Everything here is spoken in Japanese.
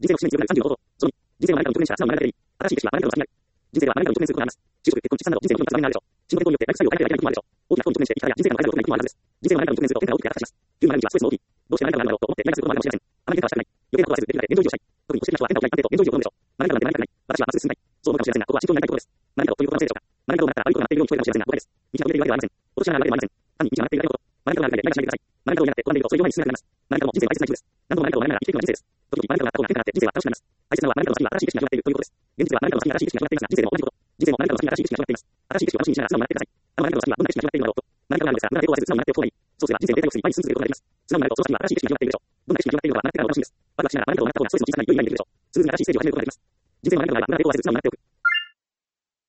人生の節目に強くなる35度。その2、人生は何かの局面者、素直に学べる。新しい景色は何かの先にある。人生は何かの局面することがあります。就職、結婚、出産など人生の中には人生の一つになるでしょう。仕事によってライフスタイルを変えられることもあるでしょう。大きな不幸に直面して生き方や人生の中での局面に生きることもあるはずです。人生は何かの局面すると変化が大きく発生します。急な毎日はストレスも大きい。どうして何かがあるのだろうと思って何かすることもあるかもしれません。あまり変化はしたくない。余計なことはせず、できるだけ現状維持をしたい。特に年寄りの人は変化をしない安定と現状維持を好むでしょう。何かなんて何かない。私はまっすぐ進みたい。そう思うかもしれませんが、ここは慎重になりたいところです。何かということのせいでしょうか。何かをなったら悪いことがなっているように聞こえるかもしれませんが、誤解です。道が見えているわけではありません。落とし穴があるわけではありません。単に道が上がっているだけのこと。何かをなるだけで何かしないでください。何かをやって転んでいるとそれ以上前に進めなくなります。何かも人生の大切な一部です。何度も何かを学びながら生きていくのが人生です。時々何かがあったことが変化があって人生は楽しくなります。大切なのは何かの先には新しい景色が広がっているということです。現実は何かの先に新しい景色が広がっていますが、人生も同じこと。人生も何かの先に新しい景色が広がっています。新しい景色を楽しみにしながら素直になってください。あの何かの先にはどんな景色が広がっているのだろうと。何かがあるんですが、無駄な抵抗はせず素直になっておく方がいい。そうすれば人生のデータを過ぎ前に進むということができます。素直になるとその先には新しい景色が広がっているでしょう。どんな景色が広がっているのか学ってからお楽しみです。ワクワクしながら何かを学った方がストレスの小さな良い未来にできるでしょう。数字が新しいステージを始めることができます。人生の何かがあれば無駄な抵抗はせず素直になっておく。